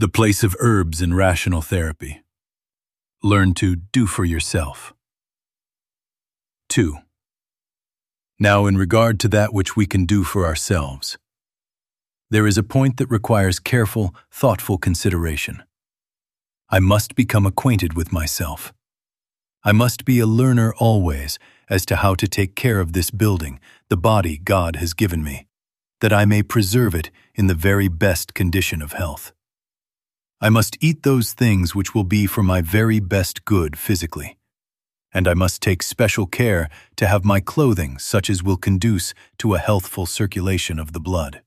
The place of herbs in rational therapy. Learn to do for yourself. 2. Now, in regard to that which we can do for ourselves, there is a point that requires careful, thoughtful consideration. I must become acquainted with myself. I must be a learner always as to how to take care of this building, the body God has given me, that I may preserve it in the very best condition of health. I must eat those things which will be for my very best good physically, and I must take special care to have my clothing such as will conduce to a healthful circulation of the blood.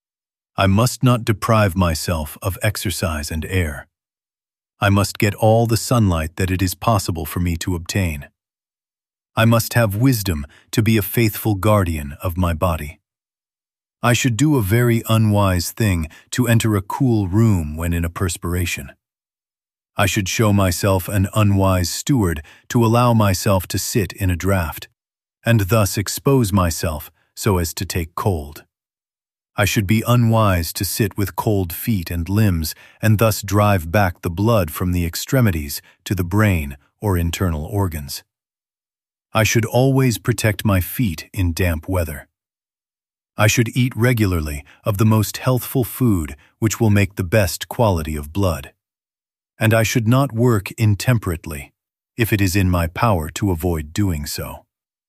I must not deprive myself of exercise and air. I must get all the sunlight that it is possible for me to obtain. I must have wisdom to be a faithful guardian of my body. I should do a very unwise thing to enter a cool room when in a perspiration. I should show myself an unwise steward to allow myself to sit in a draught, and thus expose myself so as to take cold. I should be unwise to sit with cold feet and limbs, and thus drive back the blood from the extremities to the brain or internal organs. I should always protect my feet in damp weather. I should eat regularly of the most healthful food which will make the best quality of blood. And I should not work intemperately, if it is in my power to avoid doing so.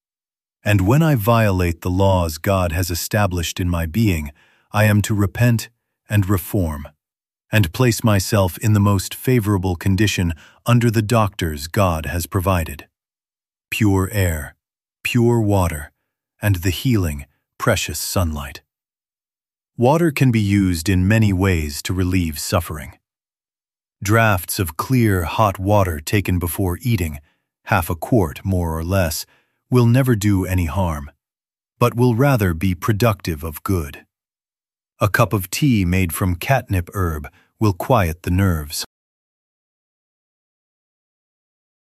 And when I violate the laws God has established in my being, I am to repent and reform, and place myself in the most favorable condition under the doctors God has provided. Pure air, pure water, and the healing, precious sunlight. Water can be used in many ways to relieve suffering. Draughts of clear, hot water taken before eating, half a quart more or less, will never do any harm, but will rather be productive of good. A cup of tea made from catnip herb will quiet the nerves.